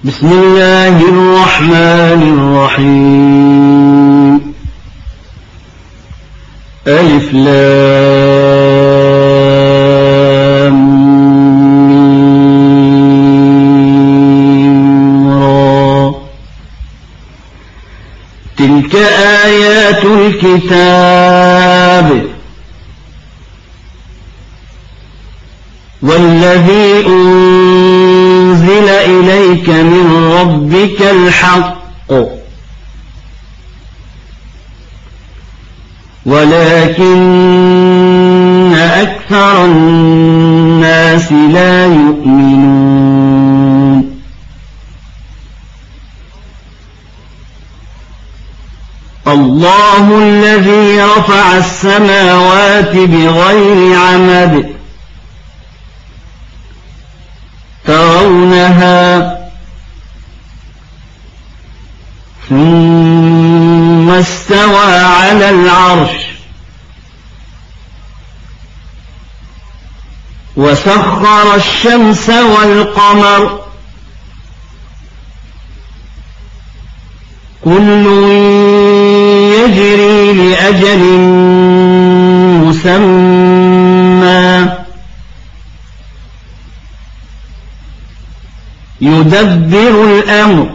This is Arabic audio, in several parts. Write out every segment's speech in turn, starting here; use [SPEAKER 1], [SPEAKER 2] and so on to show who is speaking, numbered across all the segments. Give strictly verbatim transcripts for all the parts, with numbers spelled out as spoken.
[SPEAKER 1] بسم الله الرحمن الرحيم ألف لام ميم را تلك آيات الكتاب والذي أنزل إليك من ربك الحق ولكن أكثر الناس لا يؤمنون الله الذي رفع السماوات بغير عمد ترونها ثم استوى على العرش وسخر الشمس والقمر كل يجري لأجل مسمى يدبر الأمر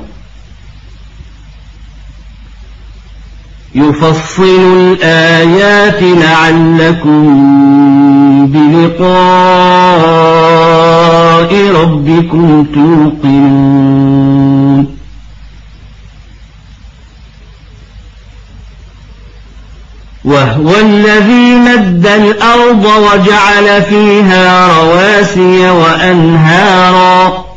[SPEAKER 1] يفصل الآيات لعلكم بلقاء ربكم توقنون وهو الذي مد الأرض وجعل فيها رواسي وأنهارا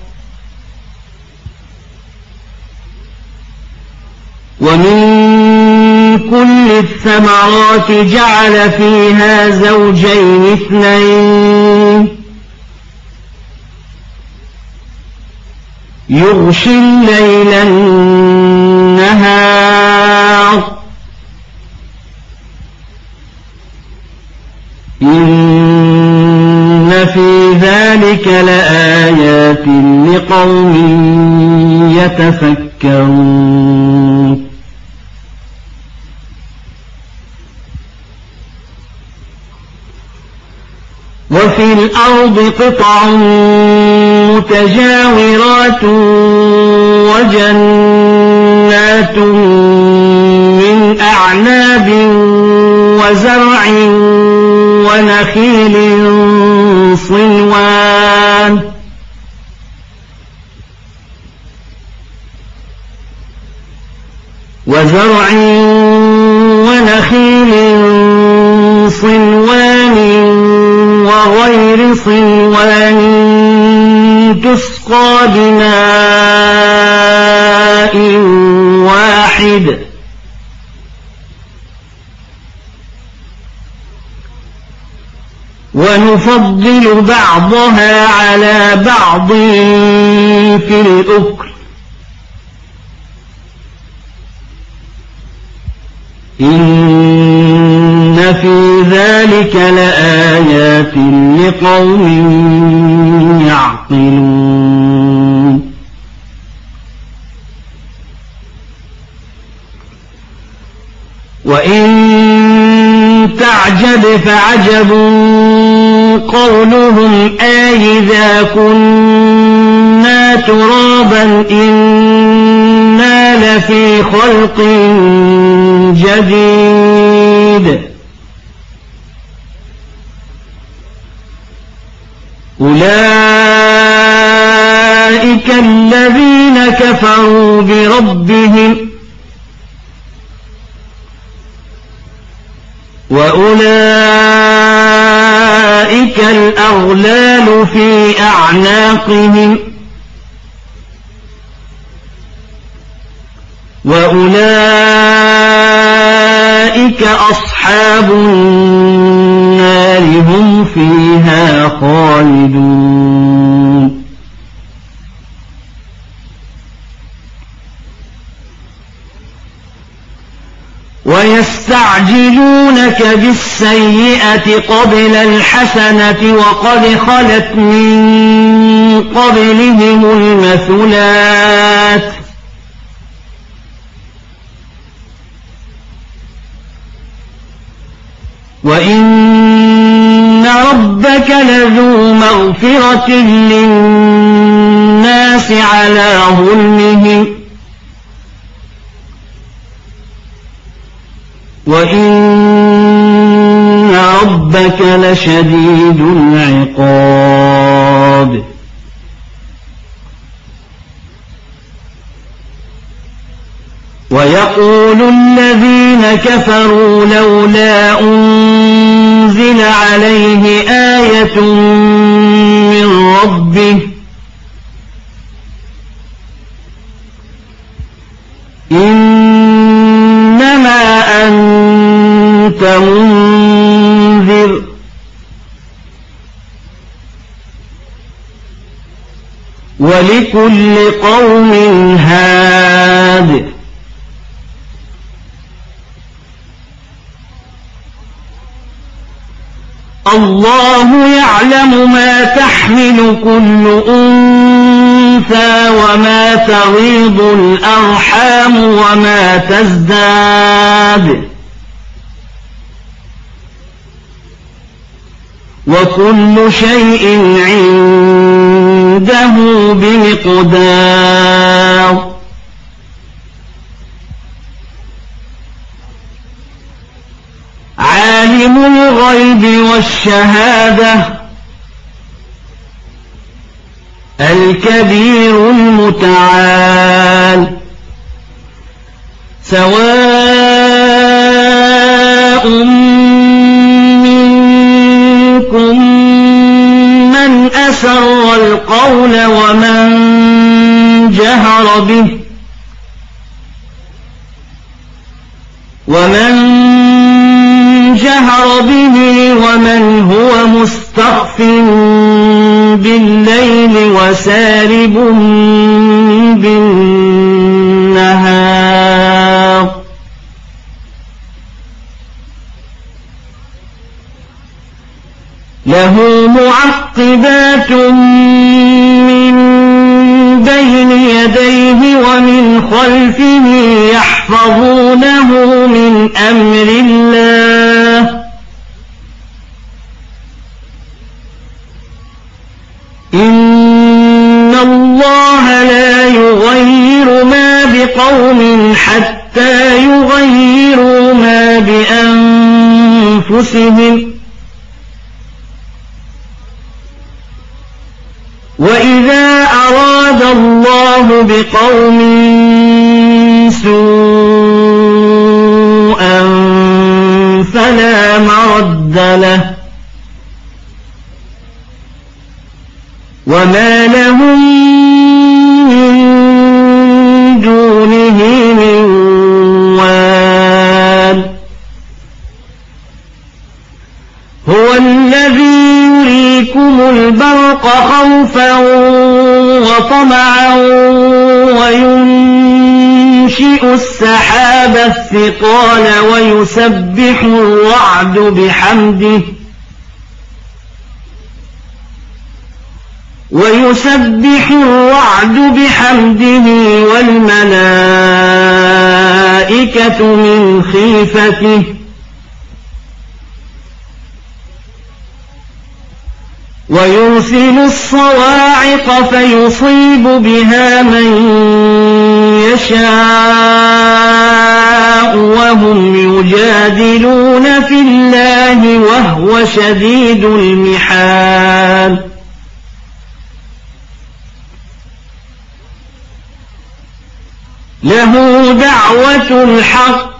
[SPEAKER 1] ومن كل الثمرات جعل فيها زوجين اثنين يغشي الليل النهار إن في ذلك لآيات لقوم يتفكرون وفي الأرض قطع متجاورات وجنات من أعناب وزرع ونخيل صنوان وزرع ونخيل صنوان وغير صنوان تسقى بماء واحد ونفضل بعضها على بعض في الأكل إن في ذلك لآيات لقوم يعقلون وإن تعجب فعجب قولهم أإذا كنا ترابا إنا لفي خلق جديد أولئك الذين كفروا بربهم وأولئك الأغلال في أعناقهم وأولئك أصحاب النار هم فيها خالدون ويستعجلونك بالسيئة قبل الحسنة وقد خلت من قبلهم المثلات السماوات وإن ربك لذو مغفرة للناس على ظلمهم وإن ربك لشديد العقاب ويقول الذين كفروا لولا أنزل عليه آية من ربه إنما أنت منذر ولكل قوم هاد الله يعلم ما تحمل كل أنثى وما تغيض الأرحام وما تزداد وكل شيء عنده بمقدار عالم الغيب والشهادة الكبير المتعال سواء منكم من أسر القول ومن جهر به ومن جهر به ومن هو مستخف بالليل وسارب بالنهار له معقبات من بين يديه ومن خلفه يحفظونه من أمر الله إن الله لا يغير ما بقوم حتى يغيروا ما بأنفسهم وإذا أراد الله بقوم سوءا فلا مرد له وما لهم من دونه من وال هو الذي يريكم البرق خوفا وطمعا وينشئ السحاب الثقال ويسبح الرعد بحمده ويسبح الرعد بحمده والملائكة من خيفته ويرسل الصواعق فيصيب بها من يشاء وهم يجادلون في الله وهو شديد المحال له دعوة الحق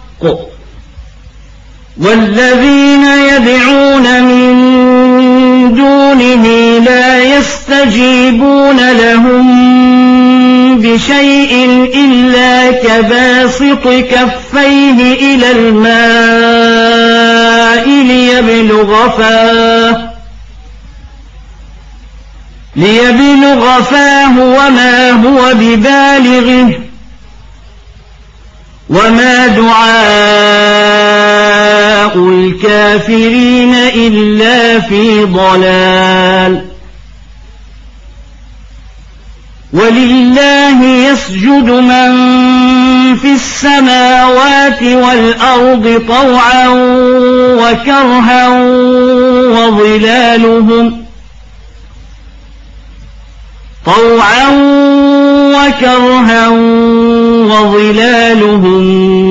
[SPEAKER 1] والذين يدعون من دونه لا يستجيبون لهم بشيء إلا كباسط كفيه إلى الماء ليبلغ فاه ليبلغ فاه وما هو ببالغه وما دعاء الكافرين إلا في ضلال ولله يسجد من في السماوات والأرض طوعا وكرها وظلالهم طوعا وكرها وظلالهم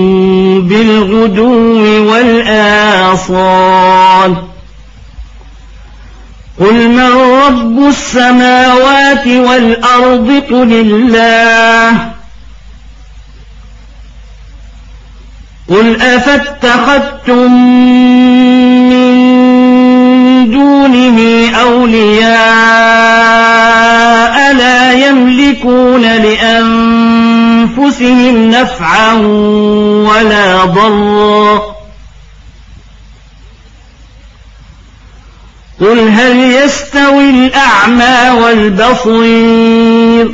[SPEAKER 1] بالغدو والآصال قل من رب السماوات والأرض قل الله قل أفاتخذتم من دونه أولياء لا يملكون لأنفسهم نفعا ولا ضرا قل هل يستوي الأعمى والبصير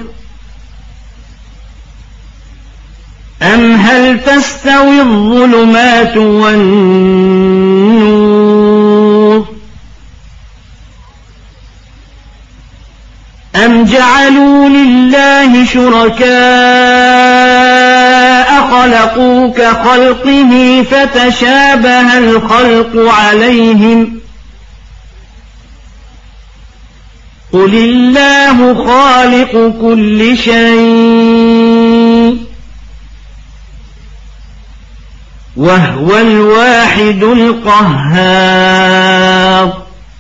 [SPEAKER 1] أم هل تستوي الظلمات والنور أم جعلوا لله شركاء خلقوا كخلقه فتشابه الخلق عليهم قل الله خالق كل شيء وهو الواحد القهار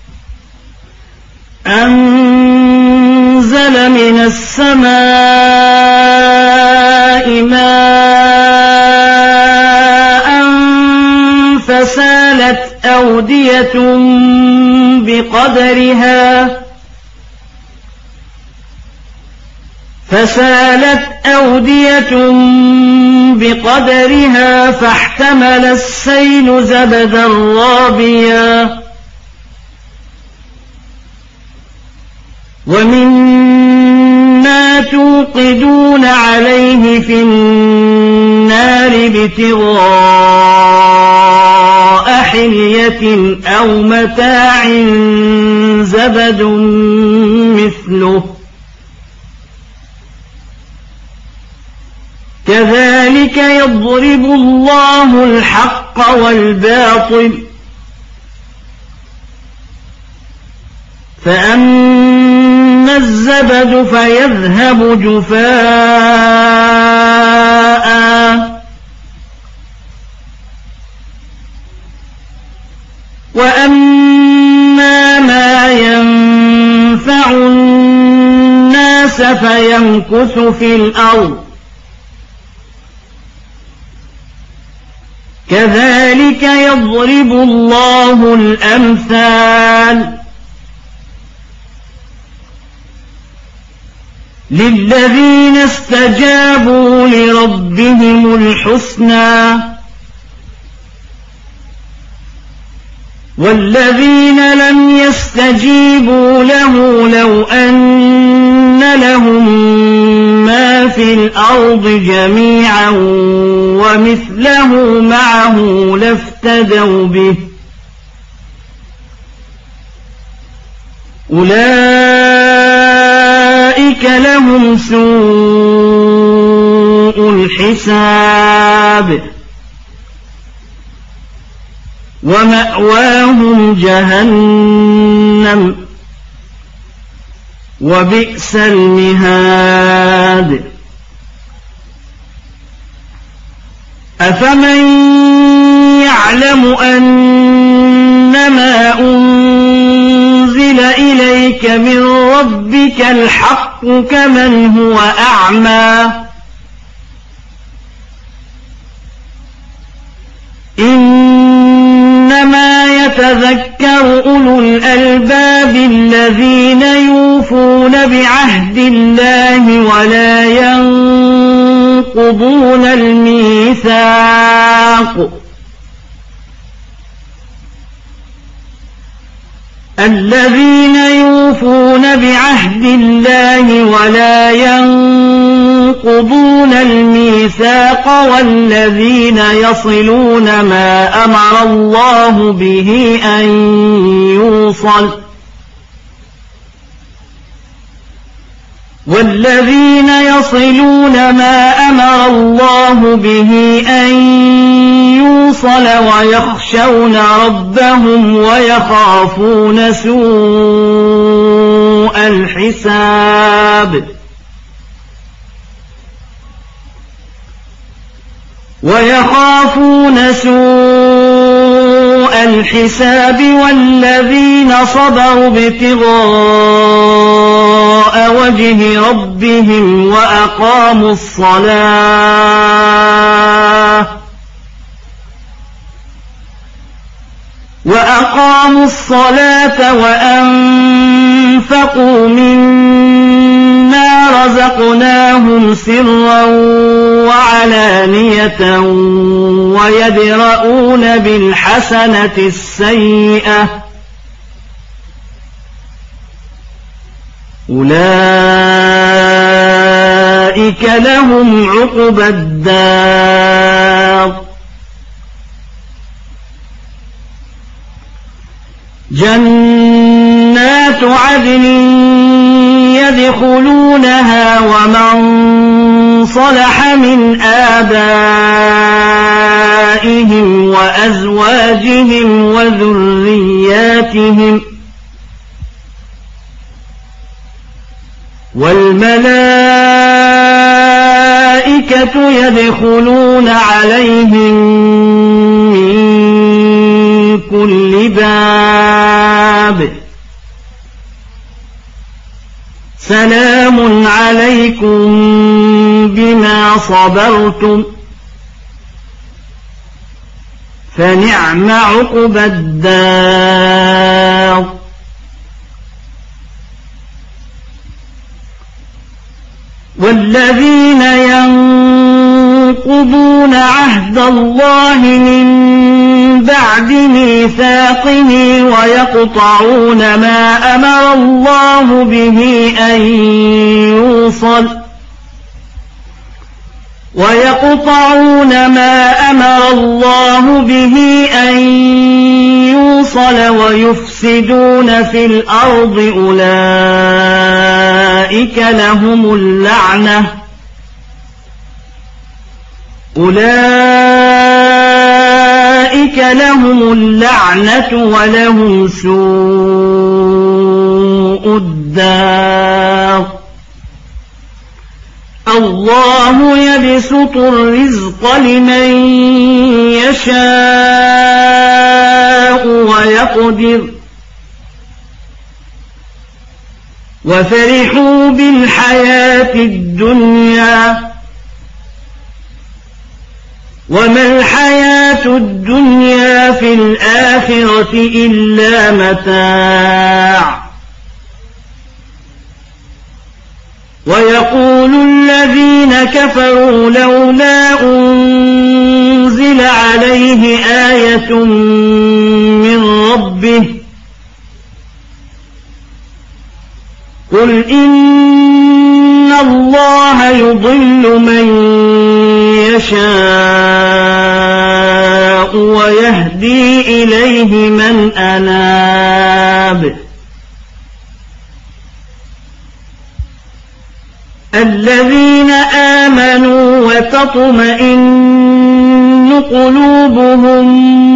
[SPEAKER 1] أنزل من السماء ماء فسالت أودية بقدرها فسالت أودية بقدرها فاحتمل السيل زبدا رابيا ومما توقدون عليه في النار ابتغاء حلية أو متاع زبد مثله كذلك يضرب الله الحق والباطل فأما الزبد فيذهب جفاء وأما ما ينفع الناس فيمكث في الأرض كذلك يضرب الله الأمثال للذين استجابوا لربهم الحسنى والذين لم يستجيبوا له لو أن لهم ما في الأرض جميعا ومثله معه لافتدوا به أولئك لهم سوء الحساب ومأواهم جهنم وبئس المهاد أفمن يعلم أنما أنزل إليك من ربك الحق كمن هو أعمى إنما يتذكر أولو الألباب الذين يوفون بعهد الله ولا ينقضون الميثاق الذين يوفون بعهد الله ولا ينقضون الميثاق والذين يصلون ما أمر الله به أن يوصل والذين يصلون ما أمر الله به أن يوصل ويخشون ربهم ويخافون سوء الحساب ويخافون سوء الحساب والذين صبروا ابتغاء وجه ربهم وأقاموا الصلاة وأقاموا الصلاة وأنفقوا مما رزقناهم سرا وعلانية ويدرؤون بالحسنة السيئة أولئك لهم عقبى الدار جنات عدن يدخلونها ومن صلح من آبائهم وأزواجهم وذرياتهم والملائكة يدخلون عليهم من كل باب سلام عليكم بما صبرتم فنعم عقبى الدار والذين ينقضون عهد الله من بعد ميثاقه ويقطعون ما أمر الله به أن يوصل ويقطعون ما أمر الله به أن يوصل ويفسدون في الأرض أولئك لهم اللعنة أولئك لهم اللعنة ولهم سوء الدار الله يبسط الرزق لمن يشاء ويقدر وفرحوا بالحياة الدنيا وما الحياة الدنيا في الآخرة إلا متاع ويقول الذين كفروا لولا أنزل عليه آية من ربه قل إن الله يضل من يشاء ويهدي إليه من أناب الذين آمنوا وتطمئن قلوبهم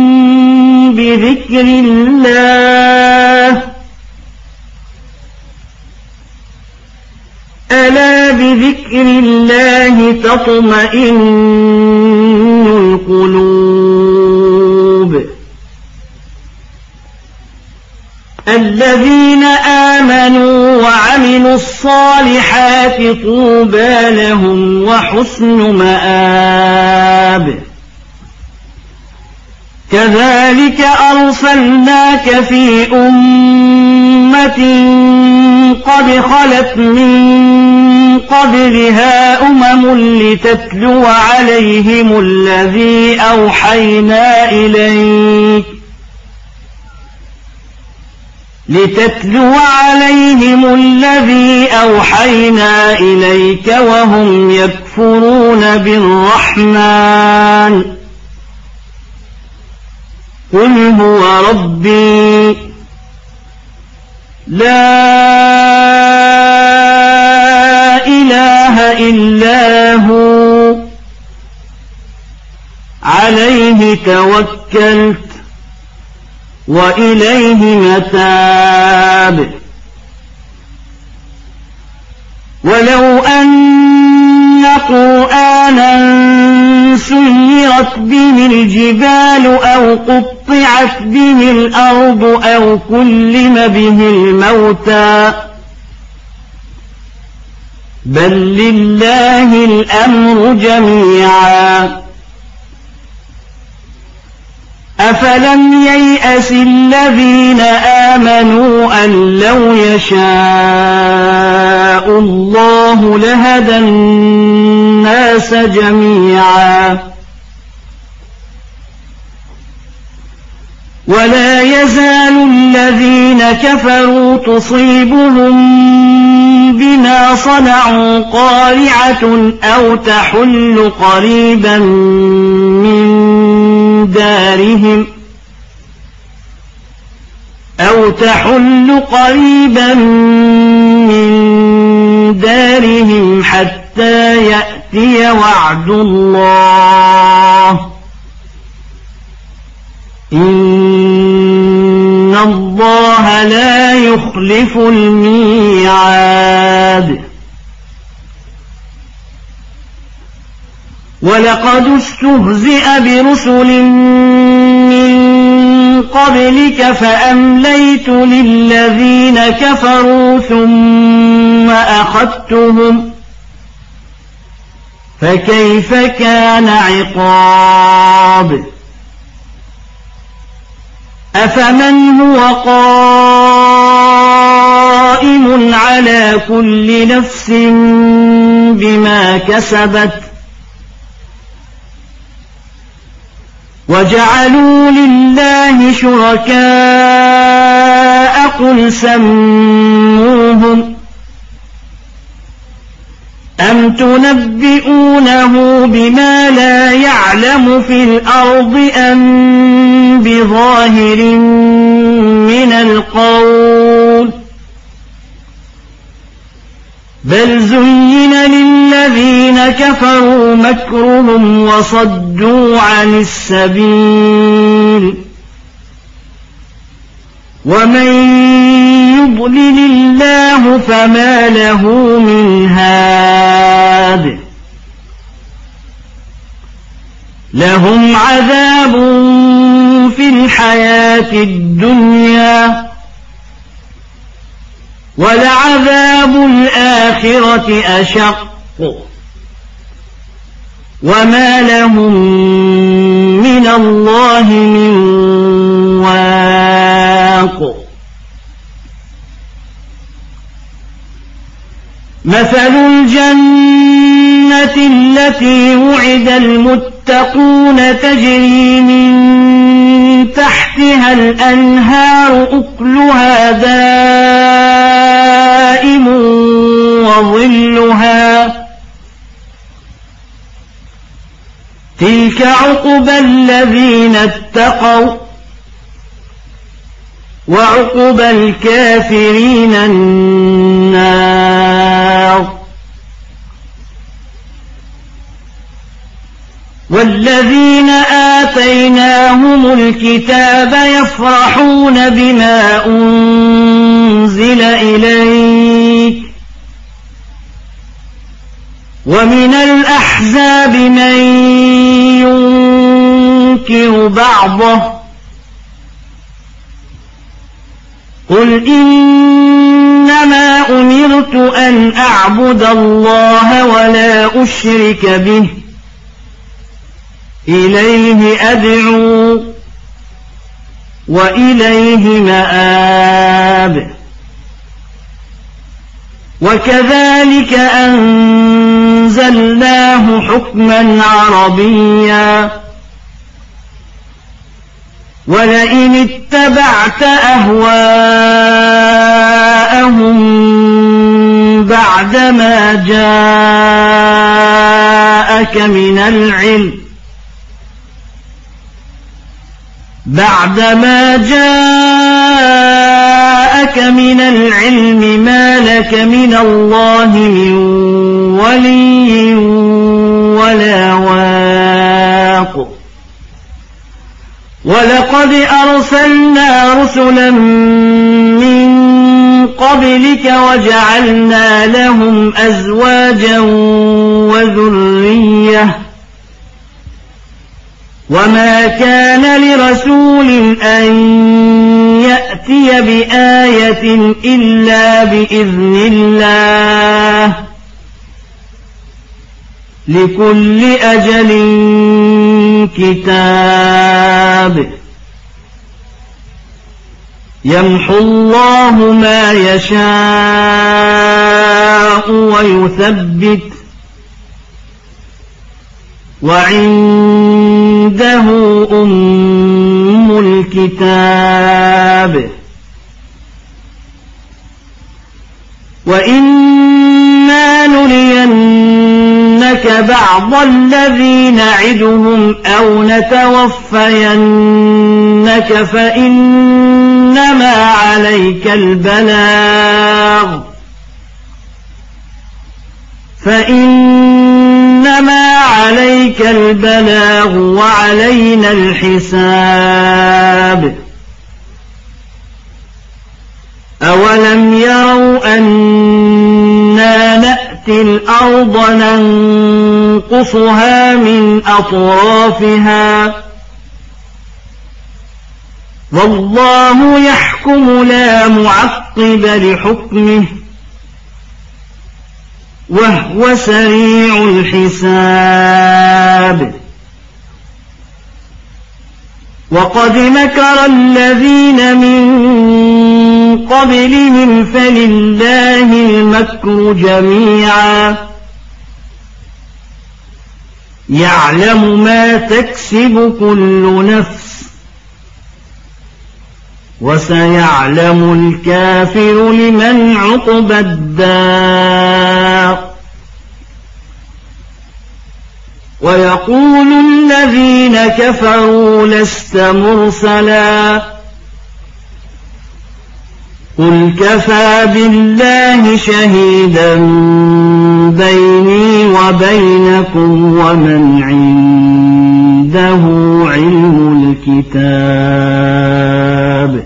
[SPEAKER 1] بذكر الله ألا بذكر الله تطمئن القلوب الذين آمنوا وعملوا الصالحات طوبى لهم وحسن مآب كذلك أرسلناك في أمة قد خلت من قبلها أمم لتتلو عليهم الذي أوحينا إليك لتتلو عليهم الذي أوحينا إليك وهم يكفرون بالرحمن قل هو ربي لا توكلت وإليه متاب. ولو أن قرآنا سيرت به الجبال أو قطعت به الأرض أو كلم به الموتى بل لله الأمر جميعا. أفلم ييأس الذين آمنوا أن لو يشاء الله لهدى الناس جميعا. ولا يزال الذين كفروا تصيبهم بما صنعوا قارعة أو تحل قريبا من دارهم أو تحل قريبا من دارهم حتى يأتي وعد الله إن الله لا يخلف الميعاد. ولقد استهزئ برسل من قبلك فأمليت للذين كفروا ثم أخذتهم فكيف كان عقاب. أفمن هو قائم على كل نفس بما كسبت وجعلوا لله شركاء قل سموهم أم تنبئونه بما لا يعلم في الأرض أم بظاهر من القول بل زين للذين كفروا مكرهم وصدوا عن السبيل ومن يضلل الله فما له من هاد. لهم عذاب في الحياة الدنيا ولعذاب الآخرة أشق وما لهم من الله من واق. مثل الجنة التي وعد المتقون تجري من تحتها الأنهار أكلها دائم وظلها تلك عقبى الذين اتقوا وعقبى الكافرين النار. والذين آتيناهم الكتاب يفرحون بما أنزل إليك ومن الأحزاب من ينكر بعضه قل إنما أمرت أن أعبد الله ولا أشرك به إليه أدعو وإليه مآب. وكذلك أنزلناه حكما عربيا ولئن اتبعت أهواءهم بعدما جاءك من العلم بعدما جاءك من العلم ما لك من الله من ولي ولا واق. ولقد أرسلنا رسلا من قبلك وجعلنا لهم أزواجا وذرية وما كان لرسول أن يأتي بآية إلا بإذن الله لكل أجل كتاب يمحو الله ما يشاء ويثبت وعنده أم الكتاب وإما نرينك بعض الذي نعدهم أو نتوفينك فإنما عليك البلاغ فإنما عليك البلاغ وعلينا الحساب أولم يروا أنا نأتي الأرض ننقصها من أطرافها والله يحكم لا معقب لحكمه وهو سريع الحساب وقد مكر الذين من قبلهم فلله المكر جميعا يعلم ما تكسب كل نفس وسيعلم الكافر لمن عقبى الدار ويقول الذين كفروا لست مرسلا قل كفى بالله شهيدا بيني وبينكم ومن عنده علم الكتاب